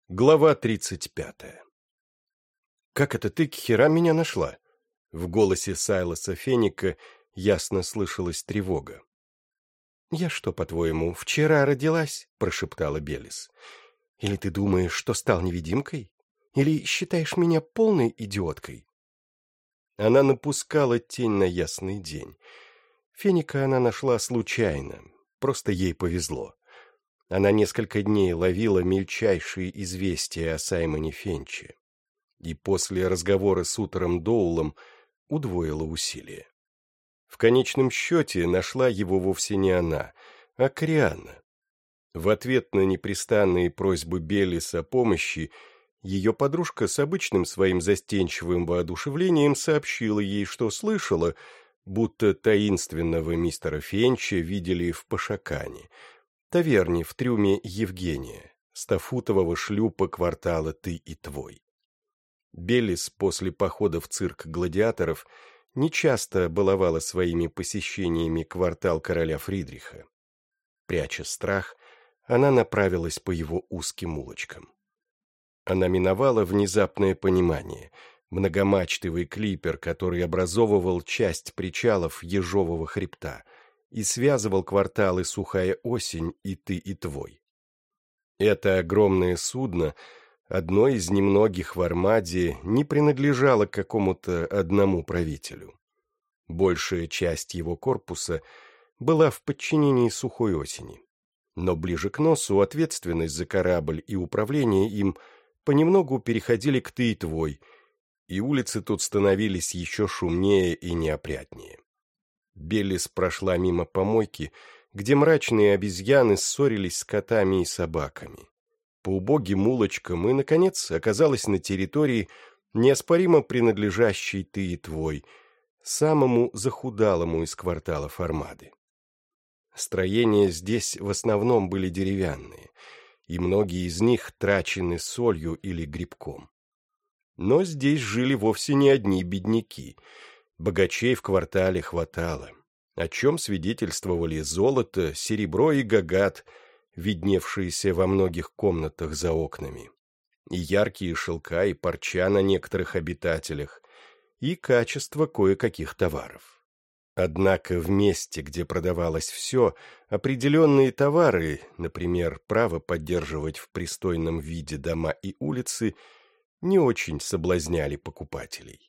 Глава 35. «Как это ты, к херам, меня нашла?» В голосе Сайлоса Феника ясно слышалась тревога. «Я что, по-твоему, вчера родилась?» — прошептала Белис. «Или ты думаешь, что стал невидимкой? Или считаешь меня полной идиоткой?» Она напускала тень на ясный день. Феника она нашла случайно, просто ей повезло. Она несколько дней ловила мельчайшие известия о Саймоне Фенче. И после разговора с Утером Доулом удвоила усилия. В конечном счете нашла его вовсе не она, а Крианна. В ответ на непрестанные просьбы Беллис о помощи ее подружка с обычным своим застенчивым воодушевлением сообщила ей, что слышала, будто таинственного мистера Фенча видели в Пашакане, таверне в трюме Евгения, 100-футового шлюпа квартала «Ты и твой». Беллис после похода в цирк гладиаторов нечасто баловала своими посещениями квартал короля Фридриха. Пряча страх, она направилась по его узким улочкам. Она миновала внезапное понимание, многомачтовый клипер, который образовывал часть причалов Ежового хребта, и связывал кварталы Сухая Осень и Ты и твой. Это огромное судно, одно из немногих в Армаде, не принадлежало какому-то одному правителю. Большая часть его корпуса была в подчинении Сухой Осени. Но ближе к носу ответственность за корабль и управление им понемногу переходили к Ты и твой, и улицы тут становились еще шумнее и неопрятнее. Беллис прошла мимо помойки, где мрачные обезьяны ссорились с котами и собаками. По убогим улочкам и, наконец, оказалась на территории, неоспоримо принадлежащей Ты и твой, самому захудалому из кварталов Армады. Строения здесь в основном были деревянные, и многие из них трачены солью или грибком. Но здесь жили вовсе не одни бедняки. Богачей в квартале хватало, о чем свидетельствовали золото, серебро и гагат, видневшиеся во многих комнатах за окнами, и яркие шелка и парча на некоторых обитателях, и качество кое-каких товаров. Однако в месте, где продавалось все, определенные товары, например, право поддерживать в пристойном виде дома и улицы, не очень соблазняли покупателей.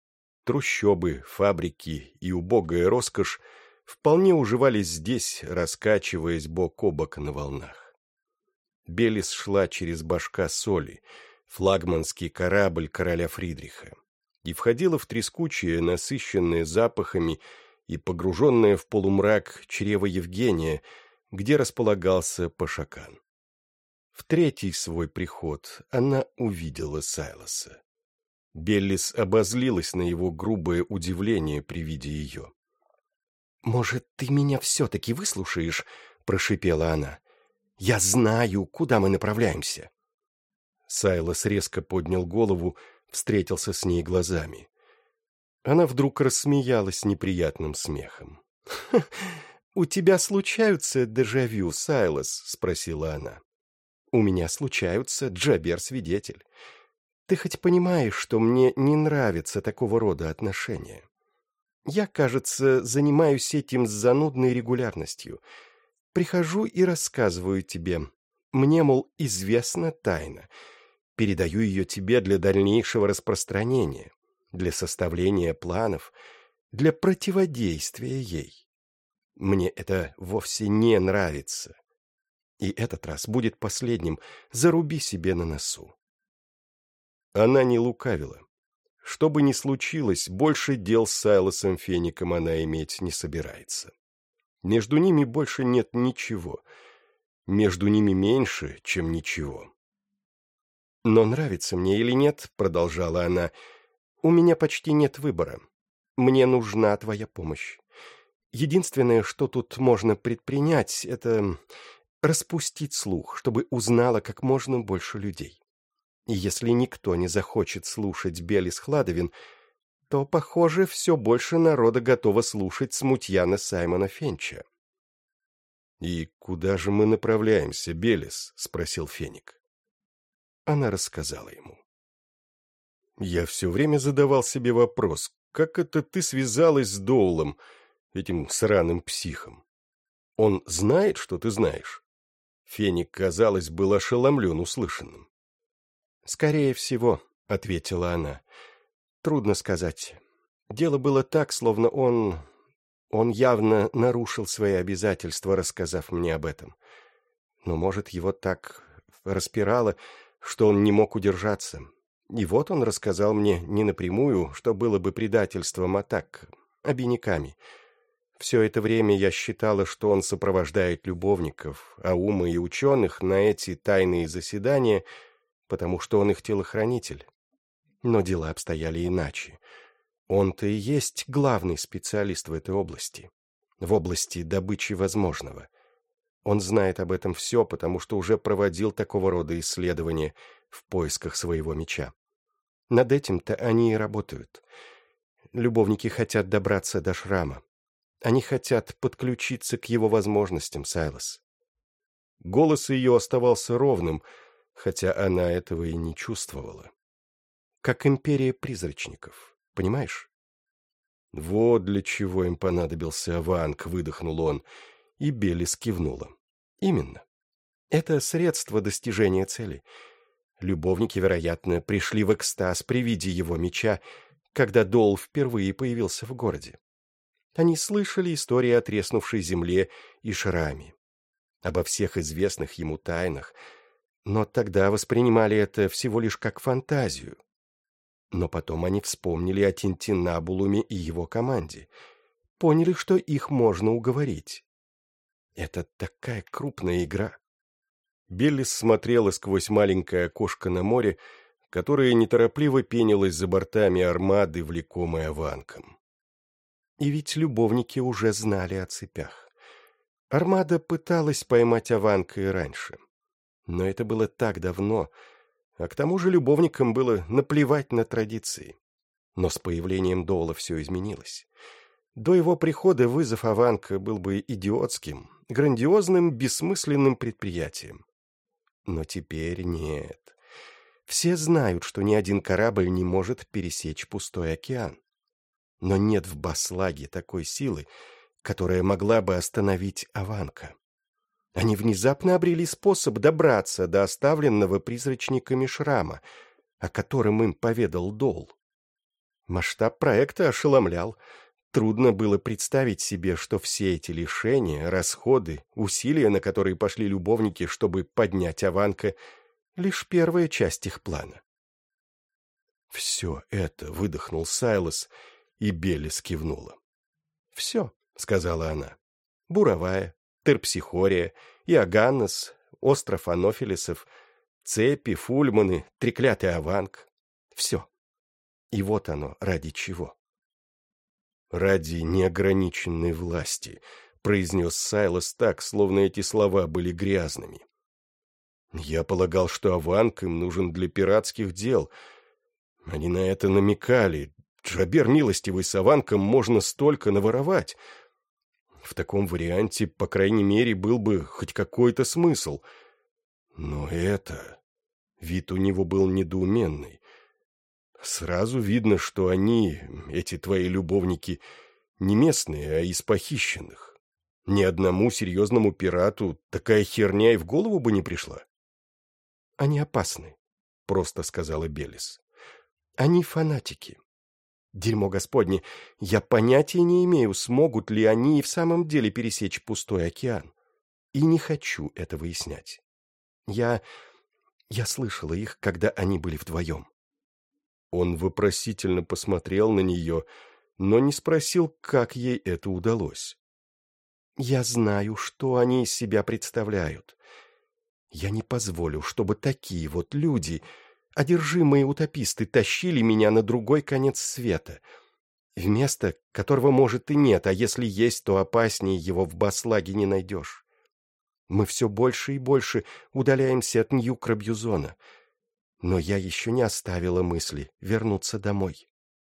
Трущобы, фабрики и убогая роскошь вполне уживались здесь, раскачиваясь бок о бок на волнах. Беллис шла через Башка Соли, флагманский корабль короля Фридриха, и входила в трескучее, насыщенное запахами и погруженное в полумрак чрево Евгения, где располагался Пашакан. В третий свой приход она увидела Сайлоса. Беллис обозлилась на его грубое удивление при виде ее. «Может, ты меня все-таки выслушаешь?» — прошипела она. «Я знаю, куда мы направляемся». Сайлос резко поднял голову, встретился с ней глазами. Она вдруг рассмеялась неприятным смехом. «У тебя случаются дежавю, Сайлос?» — спросила она. «У меня случаются, Джабер-свидетель. Ты хоть понимаешь, что мне не нравятся такого рода отношения? Я, кажется, занимаюсь этим с занудной регулярностью. Прихожу и рассказываю тебе. Мне, мол, известна тайна. Передаю ее тебе для дальнейшего распространения, для составления планов, для противодействия ей. Мне это вовсе не нравится. И этот раз будет последним, заруби себе на носу». Она не лукавила. Что бы ни случилось, больше дел с Сайлосом Феником она иметь не собирается. Между ними больше нет ничего. Между ними меньше, чем ничего. «Но нравится мне или нет, — продолжала она, — у меня почти нет выбора. Мне нужна твоя помощь. Единственное, что тут можно предпринять, это распустить слух, чтобы узнало как можно больше людей. И если никто не захочет слушать Беллис Хладовин, то, похоже, все больше народа готово слушать смутьяна Саймона Фенча». «И куда же мы направляемся, Беллис?» — спросил Феник. она рассказала ему. Я все время задавал себе вопрос, как это ты связалась с Доулом, этим сраным психом? Он знает, что ты знаешь? Феник, казалось, был ошеломлен услышанным. «Скорее всего», — ответила она. «Трудно сказать. Дело было так, словно он явно нарушил свои обязательства, рассказав мне об этом. Но, может, его так распирало, что он не мог удержаться. И вот он рассказал мне не напрямую, что было бы предательством, а так, обиняками. Все это время я считала, что он сопровождает любовников, аумы и ученых на эти тайные заседания, потому что он их телохранитель. Но дела обстояли иначе. Он-то и есть главный специалист в этой области, в области добычи возможного. Он знает об этом все, потому что уже проводил такого рода исследования в поисках своего меча. Над этим-то они и работают. Любовники хотят добраться до шрама. Они хотят подключиться к его возможностям, Сайлос. Голос ее оставался ровным, хотя она этого и не чувствовала. Как империя призрачников, понимаешь? Вот для чего им понадобился Аванг, выдохнул он, и Белис кивнула. Именно. Это средство достижения цели. Любовники, вероятно, пришли в экстаз при виде его меча, когда Доул впервые появился в городе. Они слышали истории о треснувшей земле и шраме, обо всех известных ему тайнах, но тогда воспринимали это всего лишь как фантазию. Но потом они вспомнили о Тинтинабулуме и его команде, поняли, что их можно уговорить. Это такая крупная игра. Беллис смотрела сквозь маленькое окошко на море, которое неторопливо пенилось за бортами армады, влекомой Аванком. И ведь любовники уже знали о цепях. Армада пыталась поймать Аванка и раньше. Но это было так давно, а к тому же любовникам было наплевать на традиции. Но с появлением Доула все изменилось. До его прихода вызов Аванка был бы идиотским, грандиозным, бессмысленным предприятием. Но теперь нет. Все знают, что ни один корабль не может пересечь пустой океан. Но нет в Баслаге такой силы, которая могла бы остановить Аванка. Они внезапно обрели способ добраться до оставленного призрачниками шрама, о котором им поведал Доул. Масштаб проекта ошеломлял. Трудно было представить себе, что все эти лишения, расходы, усилия, на которые пошли любовники, чтобы поднять Аванка, лишь первая часть их плана. «Все это», — выдохнул Сайлос, и Беллис кивнула. «Все», — сказала она. «Буровая, Терпсихория, Иоганнес, остров Анофилесов, цепи, фульманы, треклятый Аванг. Все. И вот оно ради чего». «Ради неограниченной власти», — произнес Сайлос так, словно эти слова были грязными. «Я полагал, что Аванг им нужен для пиратских дел. Они на это намекали. Джабер милостивый, с Аванком можно столько наворовать. В таком варианте, по крайней мере, был бы хоть какой-то смысл. Но это...» Вид у него был недоуменный. «Сразу видно, что они, эти твои любовники, не местные, а из похищенных. Ни одному серьезному пирату такая херня и в голову бы не пришла». «Они опасны», — просто сказала Беллис. «Они фанатики. Дерьмо Господне, я понятия не имею, смогут ли они и в самом деле пересечь пустой океан. И не хочу это выяснять. Я слышала их, когда они были вдвоем». Он вопросительно посмотрел на нее, но не спросил, как ей это удалось. «Я знаю, что они из себя представляют. Я не позволю, чтобы такие вот люди, одержимые утописты, тащили меня на другой конец света, в место, которого, может, и нет, а если есть, то опаснее его в Баслаге не найдешь. Мы все больше и больше удаляемся от Нью-Крабьюзона, но я еще не оставила мысли вернуться домой».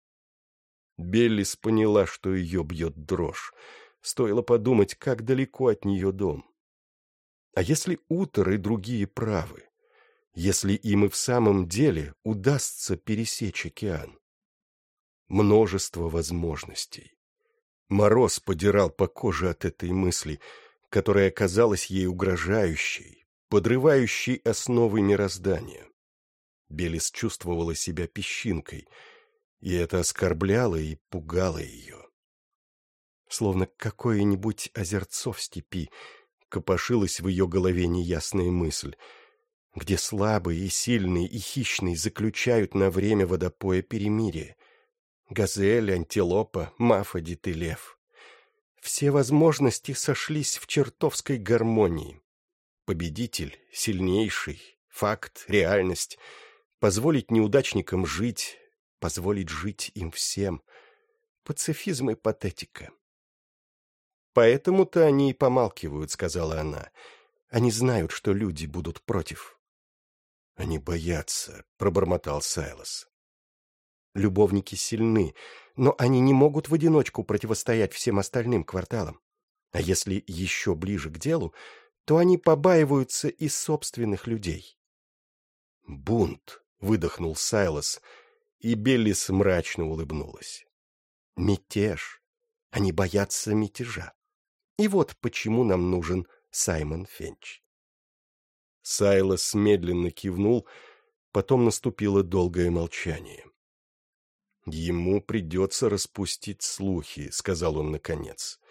Беллис поняла, что ее бьет дрожь. Стоило подумать, как далеко от нее дом. А если Утер и другие правы? если им и в самом деле удастся пересечь океан? Множество возможностей. Мороз подирал по коже от этой мысли, которая казалась ей угрожающей, подрывающей основы мироздания. Белис чувствовала себя песчинкой, и это оскорбляло и пугало ее. Словно какое-нибудь озерцо в степи копошилась в ее голове неясная мысль, где слабый и сильный и хищный заключают на время водопоя перемирие. Газель, антилопа, мафодит и лев. Все возможности сошлись в чертовской гармонии. Победитель, сильнейший, факт, реальность. Позволить неудачникам жить, позволить жить им всем. Пацифизм и патетика. «Поэтому-то они и помалкивают», — сказала она. «Они знают, что люди будут против». «Они боятся», — пробормотал Сайлос. «Любовники сильны, но они не могут в одиночку противостоять всем остальным кварталам. А если еще ближе к делу, то они побаиваются и собственных людей». «Бунт», — выдохнул Сайлос, и Беллис мрачно улыбнулась. «Мятеж. Они боятся мятежа. И вот почему нам нужен Саймон Фенч». Сайлос медленно кивнул, потом наступило долгое молчание. «Ему придется распустить слухи», — сказал он наконец.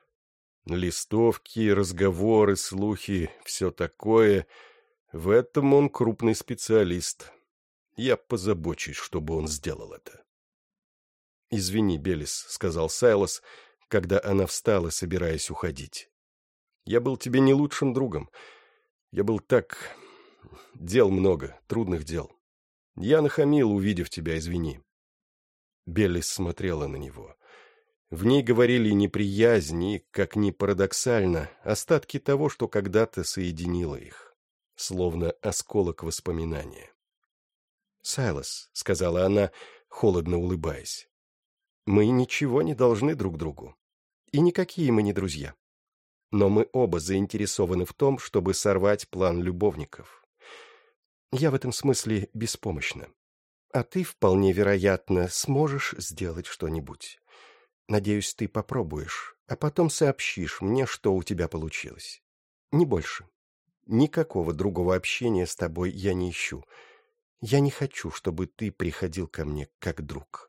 «Листовки, разговоры, слухи, все такое. В этом он крупный специалист. Я позабочусь, чтобы он сделал это». «Извини, Белис», — сказал Сайлос, когда она встала, собираясь уходить. «Я был тебе не лучшим другом. Я был так... Дел много, трудных дел. Я нахамил, увидев тебя, извини». Беллис смотрела на него. В ней говорили неприязнь и, как ни парадоксально, остатки того, что когда-то соединило их, словно осколок воспоминания. «Сайлос», — сказала она, холодно улыбаясь, — «мы ничего не должны друг другу, и никакие мы не друзья. Но мы оба заинтересованы в том, чтобы сорвать план любовников. Я в этом смысле беспомощна. А ты, вполне вероятно, сможешь сделать что-нибудь. Надеюсь, ты попробуешь, а потом сообщишь мне, что у тебя получилось. Не больше. Никакого другого общения с тобой я не ищу. Я не хочу, чтобы ты приходил ко мне как друг».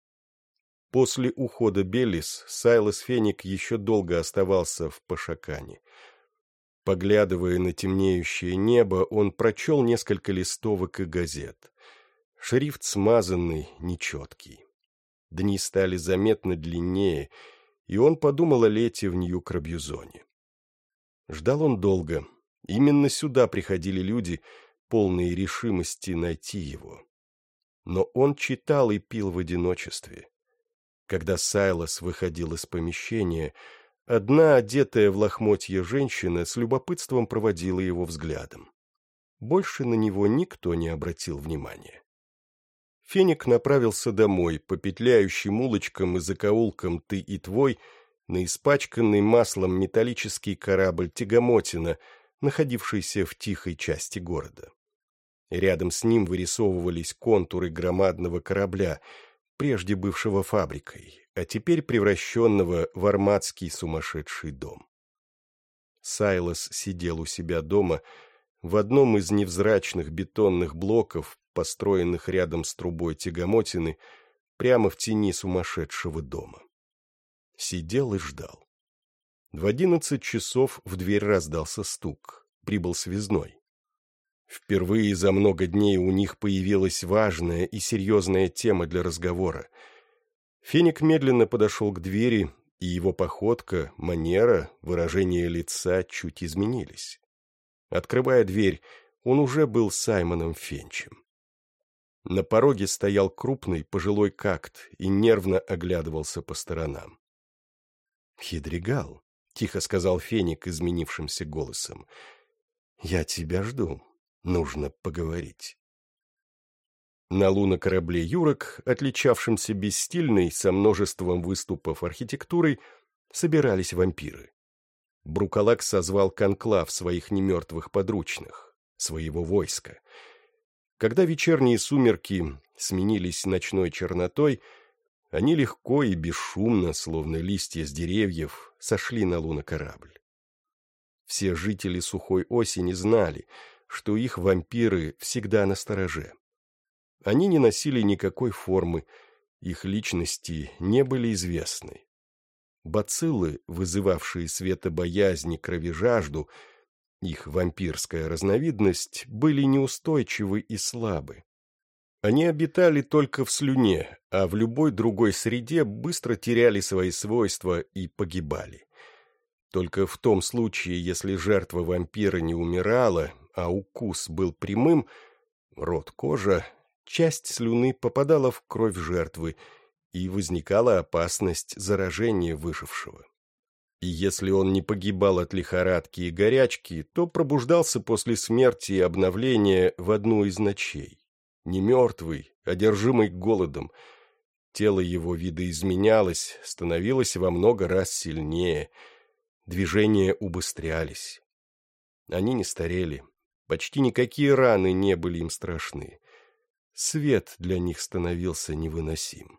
После ухода Беллис Сайлос Феник еще долго оставался в Пашакане. Поглядывая на темнеющее небо, он прочел несколько листовок и газет. Шрифт смазанный, нечеткий. Дни стали заметно длиннее, и он подумал о лете в Нью-Крабьюзоне. Ждал он долго. Именно сюда приходили люди, полные решимости найти его. Но он читал и пил в одиночестве. Когда Сайлос выходил из помещения, одна одетая в лохмотье женщина с любопытством проводила его взглядом. Больше на него никто не обратил внимания. Феник направился домой по петляющим улочкам и закоулкам «Ты и твой» на испачканный маслом металлический корабль «Тягомотина», находившийся в тихой части города. Рядом с ним вырисовывались контуры громадного корабля, прежде бывшего фабрикой, а теперь превращенного в армадский сумасшедший дом. Сайлос сидел у себя дома в одном из невзрачных бетонных блоков, построенных рядом с трубой тягомотины, прямо в тени сумасшедшего дома. Сидел и ждал. В 11 часов в дверь раздался стук. Прибыл связной. Впервые за много дней у них появилась важная и серьезная тема для разговора. Феник медленно подошел к двери, и его походка, манера, выражение лица чуть изменились. Открывая дверь, он уже был Саймоном Фенчем. На пороге стоял крупный пожилой какт и нервно оглядывался по сторонам. «Хидригал», — тихо сказал Феник изменившимся голосом, — «я тебя жду. Нужно поговорить». На лунокорабле «Юрок», отличавшемся бесстильной, со множеством выступов архитектурой, собирались вампиры. Брукалак созвал конклав своих немертвых подручных, своего войска. Когда вечерние сумерки сменились ночной чернотой, они легко и бесшумно, словно листья с деревьев, сошли на лунокорабль. Все жители сухой осени знали, что их вампиры всегда настороже. Они не носили никакой формы, их личности не были известны. Бациллы, вызывавшие светобоязнь и кровежажду, их вампирская разновидность, были неустойчивы и слабы. Они обитали только в слюне, а в любой другой среде быстро теряли свои свойства и погибали. Только в том случае, если жертва вампира не умирала, а укус был прямым, рот, кожа, часть слюны попадала в кровь жертвы, и возникала опасность заражения выжившего. И если он не погибал от лихорадки и горячки, то пробуждался после смерти и обновления в одну из ночей. Не мертвый, одержимый голодом. Тело его видоизменялось, становилось во много раз сильнее. Движения убыстрялись. Они не старели. Почти никакие раны не были им страшны. Свет для них становился невыносим.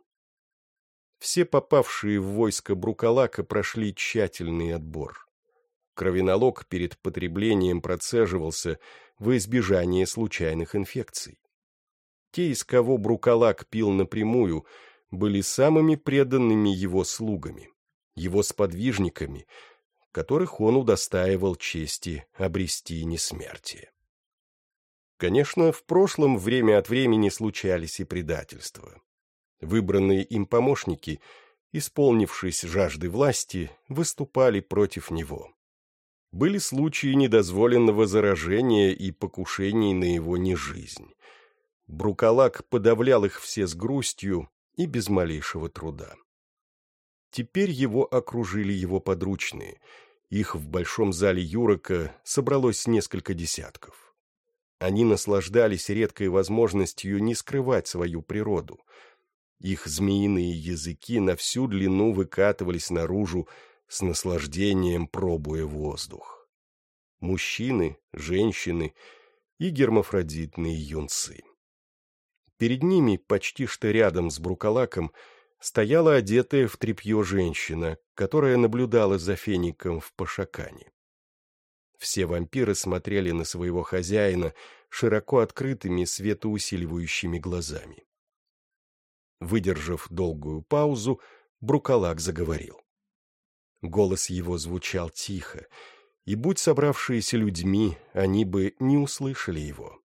Все попавшие в войско Брукалака прошли тщательный отбор. Кровяналог перед потреблением процеживался во избежание случайных инфекций. Те, из кого Брукалак пил напрямую, были самыми преданными его слугами, его сподвижниками, которых он удостаивал чести обрести несмертие. Конечно, в прошлом время от времени случались и предательства. Выбранные им помощники, исполнившись жажды власти, выступали против него. Были случаи недозволенного заражения и покушений на его нежизнь. Брукалак подавлял их все с грустью и без малейшего труда. Теперь его окружили его подручные. Их в большом зале Юрока собралось несколько десятков. Они наслаждались редкой возможностью не скрывать свою природу. Их змеиные языки на всю длину выкатывались наружу, с наслаждением пробуя воздух. Мужчины, женщины и гермафродитные юнцы. Перед ними, почти что рядом с Брукалаком, стояла одетая в тряпье женщина, которая наблюдала за феником в Пашакане. Все вампиры смотрели на своего хозяина широко открытыми светоусиливающими глазами. Выдержав долгую паузу, Брукалак заговорил. Голос его звучал тихо, и, будь собравшиеся людьми, они бы не услышали его.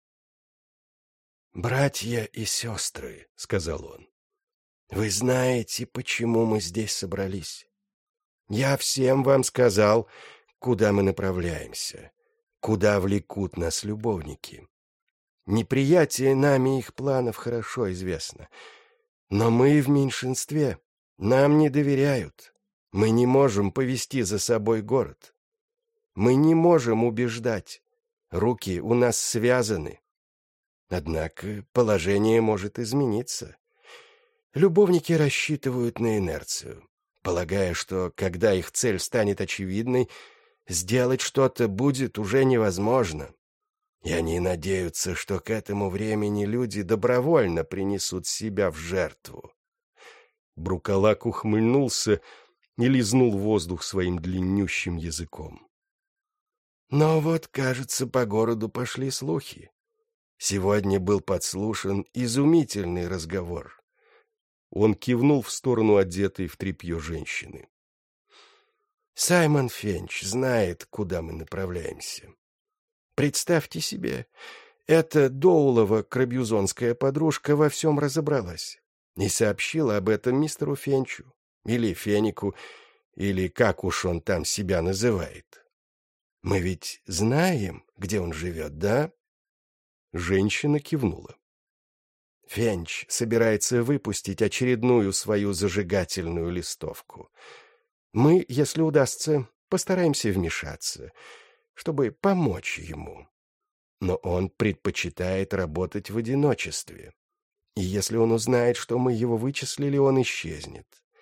«Братья и сестры», — сказал он, — «вы знаете, почему мы здесь собрались? Я всем вам сказал, куда мы направляемся, куда влекут нас любовники. Неприятие нами их планов хорошо известно, но мы в меньшинстве, нам не доверяют, мы не можем повести за собой город. Мы не можем убеждать, руки у нас связаны. Однако положение может измениться. Любовники рассчитывают на инерцию, полагая, что, когда их цель станет очевидной, сделать что-то будет уже невозможно. И они надеются, что к этому времени люди добровольно принесут себя в жертву. Брукалак ухмыльнулся и лизнул воздух своим длиннющим языком. Но вот, кажется, по городу пошли слухи. Сегодня был подслушан изумительный разговор. Он кивнул в сторону одетой в тряпье женщины. Саймон Фенч знает, куда мы направляемся. Представьте себе, эта Доулова крабьюзонская подружка во всем разобралась и сообщила об этом мистеру Фенчу, или Фенику, или как уж он там себя называет. Мы ведь знаем, где он живет, да? Женщина кивнула. Фенч собирается выпустить очередную свою зажигательную листовку. Мы, если удастся, постараемся вмешаться, чтобы помочь ему. Но он предпочитает работать в одиночестве. И если он узнает, что мы его вычислили, он исчезнет.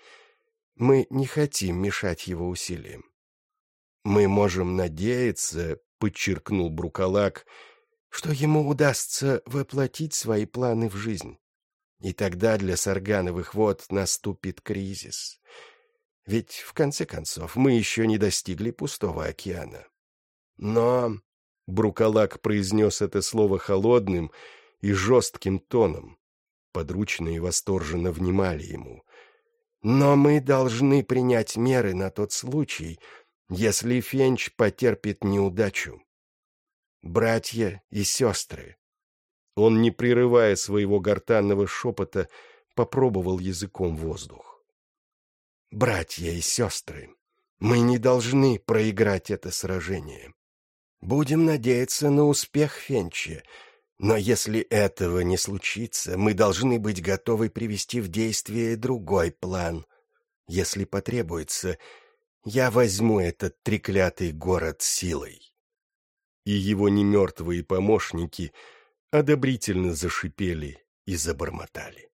Мы не хотим мешать его усилиям. Мы можем надеяться, подчеркнул Брукалак, что ему удастся воплотить свои планы в жизнь. И тогда для Саргановых вод наступит кризис. Ведь, в конце концов, мы еще не достигли пустого океана. Но Брукалак произнес это слово холодным и жестким тоном. Подручные восторженно внимали ему. Но мы должны принять меры на тот случай, если Фенч потерпит неудачу. Братья и сестры. Он, не прерывая своего гортанного шепота, попробовал языком воздух. Братья и сестры, мы не должны проиграть это сражение. Будем надеяться на успех Фенча, но если этого не случится, мы должны быть готовы привести в действие другой план. Если потребуется, я возьму этот треклятый город силой. И его немертвые помощники одобрительно зашипели и забормотали.